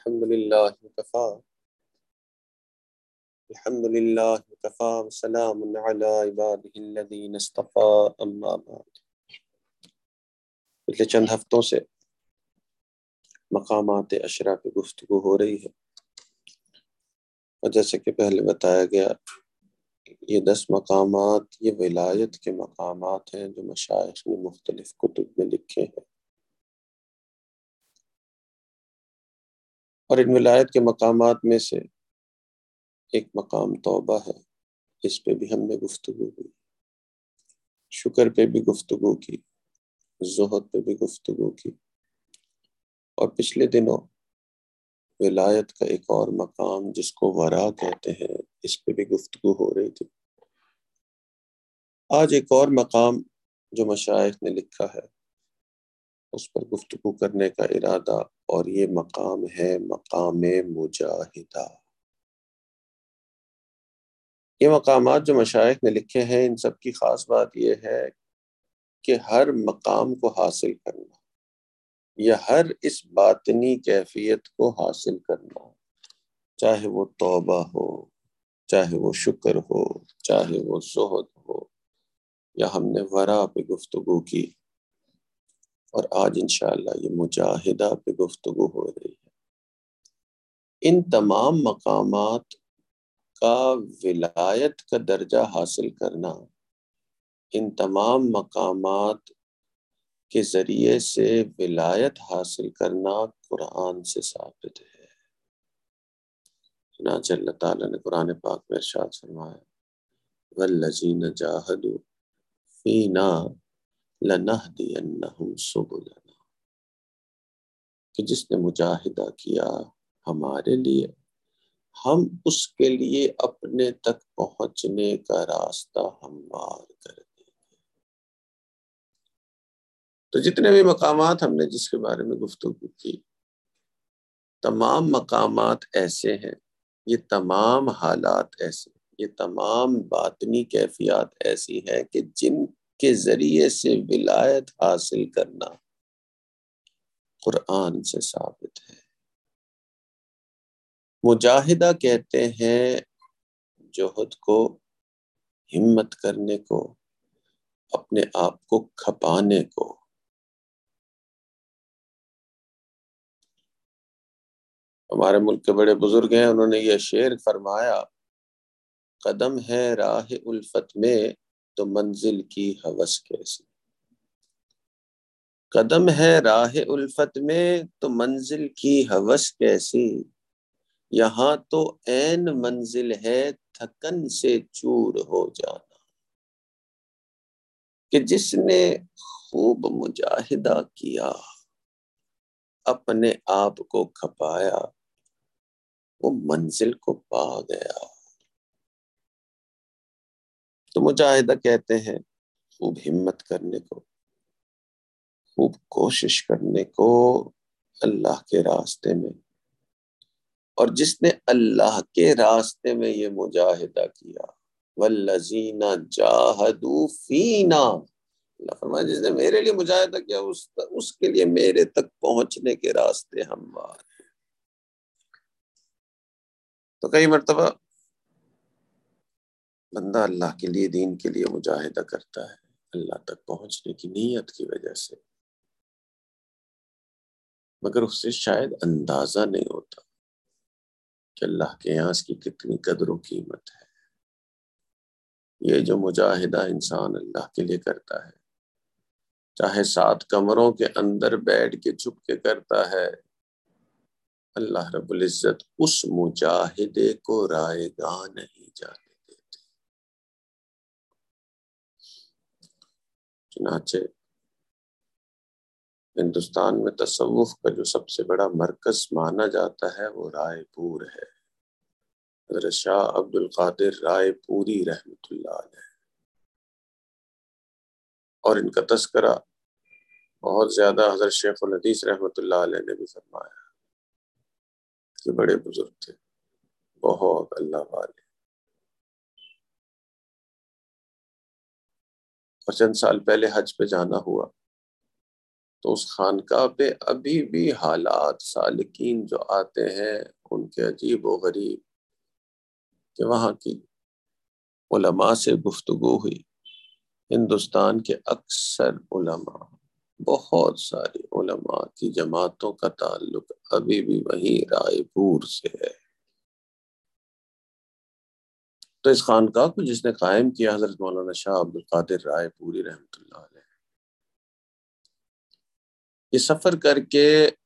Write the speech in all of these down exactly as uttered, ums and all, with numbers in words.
الحمد للہ وکفا الحمد للہ وکفا وسلام علی عبادہ الذین اصطفی اما بعد۔ پچھلے چند ہفتوں سے مقامات عشرہ پہ گفتگو ہو رہی ہے، اور جیسے کہ پہلے بتایا گیا یہ دس مقامات یہ ولایت کے مقامات ہیں جو مشائخ نے مختلف کتب میں لکھے ہیں، اور ان ولایت کے مقامات میں سے ایک مقام توبہ ہے، اس پہ بھی ہم نے گفتگو کی، شکر پہ بھی گفتگو کی، زہد پہ بھی گفتگو کی، اور پچھلے دنوں ولایت کا ایک اور مقام جس کو ورا کہتے ہیں اس پہ بھی گفتگو ہو رہی تھی۔ آج ایک اور مقام جو مشائخ نے لکھا ہے اس پر گفتگو کرنے کا ارادہ، اور یہ مقام ہے مقام مجاہدہ۔ یہ مقامات جو مشائخ نے لکھے ہیں ان سب کی خاص بات یہ ہے کہ ہر مقام کو حاصل کرنا یا ہر اس باطنی کیفیت کو حاصل کرنا، چاہے وہ توبہ ہو، چاہے وہ شکر ہو، چاہے وہ زہد ہو، یا ہم نے ورا پہ گفتگو کی، اور آج انشاءاللہ یہ مجاہدہ پہ گفتگو ہو رہی ہے۔ ان تمام مقامات کا ولایت کا درجہ حاصل کرنا، ان تمام مقامات کے ذریعے سے ولایت حاصل کرنا قرآن سے ثابت ہے۔ چنانچہ اللہ تعالیٰ نے قرآن پاک میں ارشاد فرمایا وَالَّذِينَ جَاهَدُوا فِينَا لَنَهْدِيَنَّهُمْ سُبُلَنَا، کہ جس نے مجاہدہ کیا ہمارے لیے ہم اس کے لیے اپنے تک پہنچنے کا راستہ ہموار کر دیں گے۔ تو جتنے بھی مقامات ہم نے جس کے بارے میں گفتگو کی، تمام مقامات ایسے ہیں، یہ تمام حالات ایسے، یہ تمام باطنی کیفیات ایسی ہیں کہ جن کے ذریعے سے ولایت حاصل کرنا قرآن سے ثابت ہے۔ مجاہدہ کہتے ہیں جوہد کو، ہمت کرنے کو، اپنے آپ کو کھپانے کو۔ ہمارے ملک کے بڑے بزرگ ہیں، انہوں نے یہ شعر فرمایا قدم ہے راہ الفت میں تو منزل کی ہوس کیسی، قدم ہے راہ الفت میں تو منزل کی ہوس کیسی، یہاں تو عین منزل ہے تھکن سے چور ہو جانا۔ کہ جس نے خوب مجاہدہ کیا، اپنے آپ کو کھپایا، وہ منزل کو پا گیا۔ تو مجاہدہ کہتے ہیں خوب ہمت کرنے کو، خوب کوشش کرنے کو اللہ کے راستے میں، اور جس نے اللہ کے راستے میں یہ مجاہدہ کیا والذین جاہدوا فینا، اللہ فرمایا جس نے میرے لیے مجاہدہ کیا اس, اس کے لیے میرے تک پہنچنے کے راستے ہموار ہیں۔ تو کئی مرتبہ بندہ اللہ کے لیے، دین کے لیے مجاہدہ کرتا ہے اللہ تک پہنچنے کی نیت کی وجہ سے، مگر اس سے شاید اندازہ نہیں ہوتا کہ اللہ کے یہاں اس کی کتنی قدر و قیمت ہے۔ یہ جو مجاہدہ انسان اللہ کے لیے کرتا ہے، چاہے سات کمروں کے اندر بیٹھ کے چھپ کے کرتا ہے، اللہ رب العزت اس مجاہدے کو رائے گاہ نہیں جانے دیتے۔ چنانچہ ہندوستان میں تصوف کا جو سب سے بڑا مرکز مانا جاتا ہے وہ رائے پور ہے، حضرت شاہ عبد القادر رائے پوری رحمۃ اللہ علیہ، اور ان کا تذکرہ بہت زیادہ حضرت شیخ الحدیث رحمۃ اللہ علیہ نے بھی فرمایا کہ بڑے بزرگ تھے، بہت اللہ والے۔ اور چند سال پہلے حج پہ جانا ہوا تو اس خانقاہ پہ ابھی بھی حالات سالکین جو آتے ہیں ان کے عجیب و غریب، کہ وہاں کی علماء سے گفتگو ہوئی، ہندوستان کے اکثر علماء، بہت سارے علماء کی جماعتوں کا تعلق ابھی بھی وہیں رائے پور سے ہے۔ تو اس خانقاہ کو جس نے قائم کیا حضرت مولانا شاہ عبد القادر رائے پوری رحمۃ اللہ علیہ، یہ سفر کر کے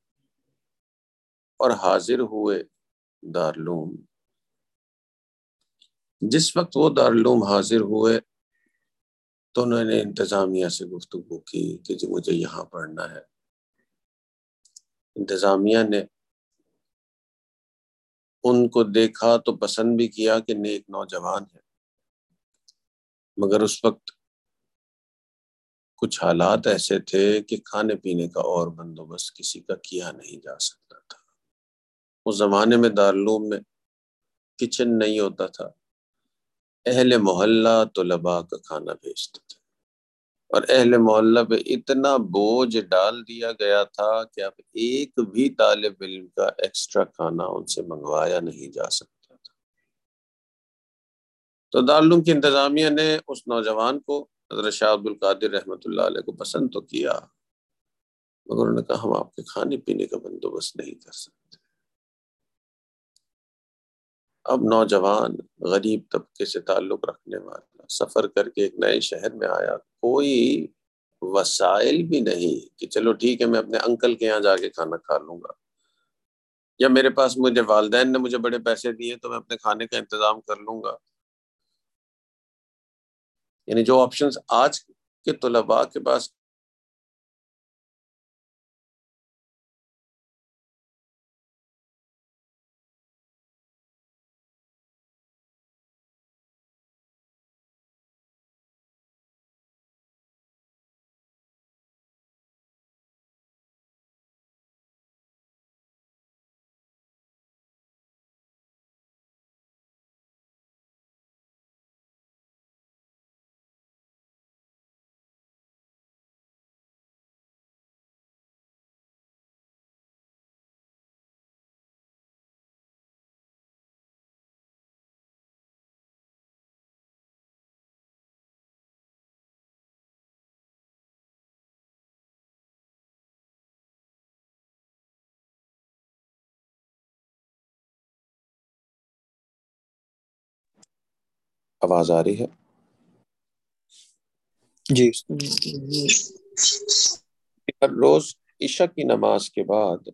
اور حاضر ہوئے دارالعلوم۔ جس وقت وہ دارالعلوم حاضر ہوئے تو انہوں نے انتظامیہ سے گفتگو کی کہ جی مجھے یہاں پڑھنا ہے۔ انتظامیہ نے ان کو دیکھا تو پسند بھی کیا کہ نیک نوجوان ہے، مگر اس وقت کچھ حالات ایسے تھے کہ کھانے پینے کا اور بندوبست کسی کا کیا نہیں جا سکتا تھا۔ اس زمانے میں دارالعلوم میں کچن نہیں ہوتا تھا، اہل محلہ طلباء کا کھانا بھیجتے تھے، اور اہل محلہ پہ اتنا بوجھ ڈال دیا گیا تھا کہ اب ایک بھی طالب علم کا ایکسٹرا کھانا ان سے منگوایا نہیں جا سکتا تھا۔ تو دارالعلوم کی انتظامیہ نے اس نوجوان کو، حضرت شاہ عبد القادر رحمۃ اللہ علیہ کو پسند تو کیا، مگر انہوں نے کہا ہم آپ کے کھانے پینے کا بندوبست نہیں کر سکتے۔ اب نوجوان غریب طبقے سے تعلق رکھنے والا سفر کر کے ایک نئے شہر میں آیا، کوئی وسائل بھی نہیں کہ چلو ٹھیک ہے میں اپنے انکل کے یہاں جا کے کھانا کھا لوں گا، یا میرے پاس مجھے والدین نے مجھے بڑے پیسے دیے تو میں اپنے کھانے کا انتظام کر لوں گا۔ یعنی جو آپشنز آج کے طلباء کے پاس آواز آ رہی ہے؟ جی ہر روز عشاء کی نماز کے بعد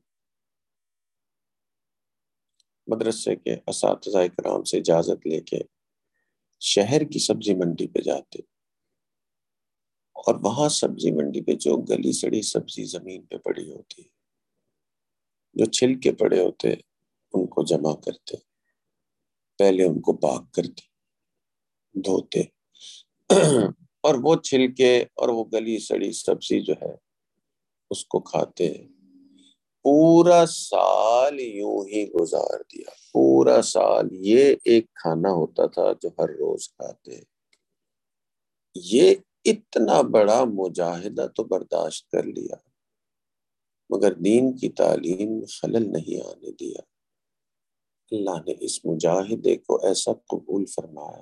مدرسے کے اساتذہ کرام سے اجازت لے کے شہر کی سبزی منڈی پہ جاتے، اور وہاں سبزی منڈی پہ جو گلی سڑی سبزی زمین پہ پڑی ہوتی، جو چھلکے پڑے ہوتے، ان کو جمع کرتے، پہلے ان کو پاک کرتے، دھوتے، اور وہ چھلکے اور وہ گلی سڑی سبزی جو ہے اس کو کھاتے۔ پورا سال یوں ہی گزار دیا، پورا سال یہ ایک کھانا ہوتا تھا جو ہر روز کھاتے۔ یہ اتنا بڑا مجاہدہ تو برداشت کر لیا، مگر دین کی تعلیم میں خلل نہیں آنے دیا۔ اللہ نے اس مجاہدے کو ایسا قبول فرمایا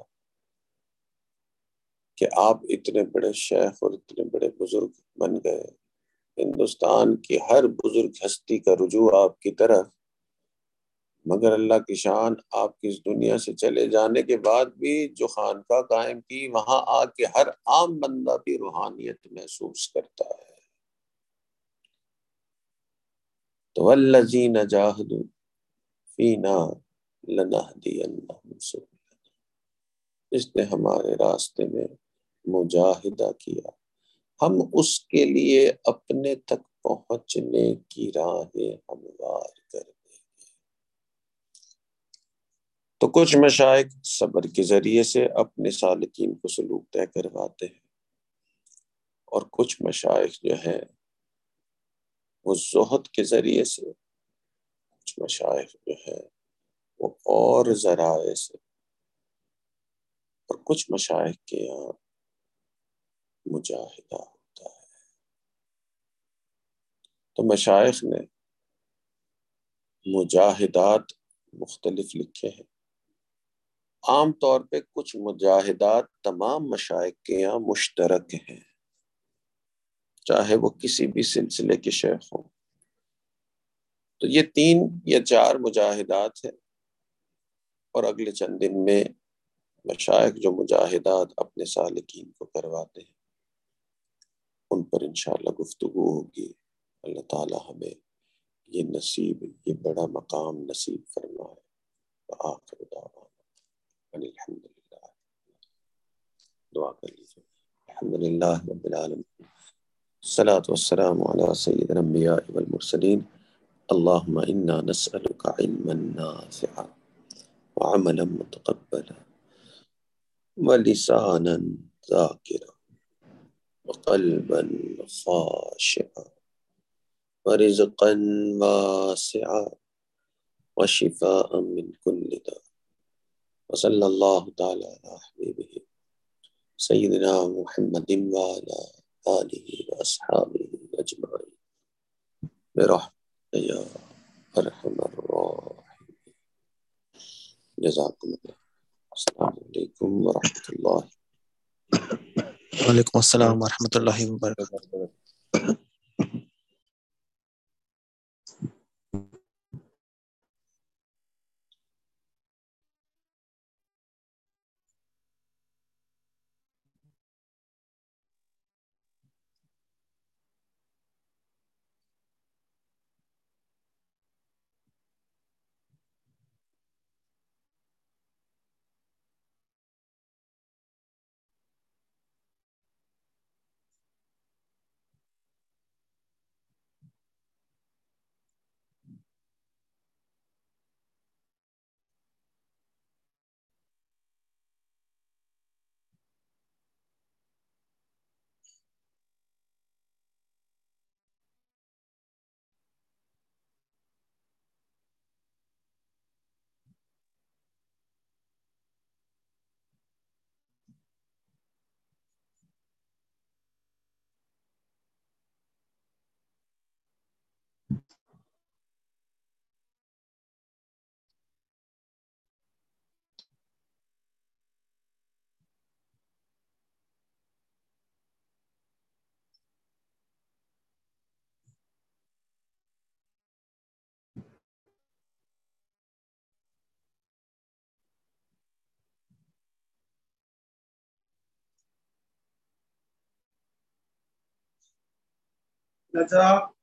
کہ آپ اتنے بڑے شیخ اور اتنے بڑے بزرگ بن گئے، ہندوستان کی ہر بزرگ ہستی کا رجوع آپ کی طرف، مگر اللہ کی شان آپ کی اس دنیا سے چلے جانے کے بعد بھی جو خانقاہ قائم کی، وہاں آ کے ہر عام بندہ بھی روحانیت محسوس کرتا ہے۔ تو والذین جاہدوا فینا لنہدینہم سبلنا، جس نے ہمارے راستے میں مجاہدہ کیا ہم اس کے لیے اپنے تک پہنچنے کی راہیں ہموار کر دیں۔ تو کچھ مشائخ صبر کے ذریعے سے اپنے سالکین کو سلوک طے کرواتے ہیں، اور کچھ مشائخ جو ہیں وہ زہد کے ذریعے سے، کچھ مشائخ جو ہیں وہ اور ذرائع سے، اور کچھ مشائخ کے یہاں مجاہدہ ہوتا ہے۔ تو مشائخ نے مجاہدات مختلف لکھے ہیں. عام طور پہ کچھ مجاہدات تمام مشائخ کے یہاں مشترک ہیں، چاہے وہ کسی بھی سلسلے کے شیخ ہوں. تو یہ تین یا چار مجاہدات ہیں، اور اگلے چند دن میں مشائخ جو مجاہدات اپنے سالکین کو کرواتے ہیں ان پر انشاءاللہ گفتگو ہوگی. اللہ تعالی ہمیں یہ نصیب، یہ بڑا مقام نصیب فرمائے. وآخر دعوانا ان الحمد للہ. دعا کر لیجیے. الحمد للہ رب العالمین، الصلاة والسلام علی سید الانبیاء والمرسلین. اللہم انا نسألک علما نافعا وعملا متقبلا ولسانا ذاکرا وقلبا خاشعا ورزقا واسعا وشفاء من كل داء. وصلی اللہ تعالی علی حبیبہ سیدنا محمد وعلی آلہ واصحابہ اجمعین برحمتک یا ارحم الراحمین. جزاکم اللہ. السلام علیکم ورحمۃ اللہ. وعلیکم السلام ورحمۃ اللہ وبرکاتہ. That's all.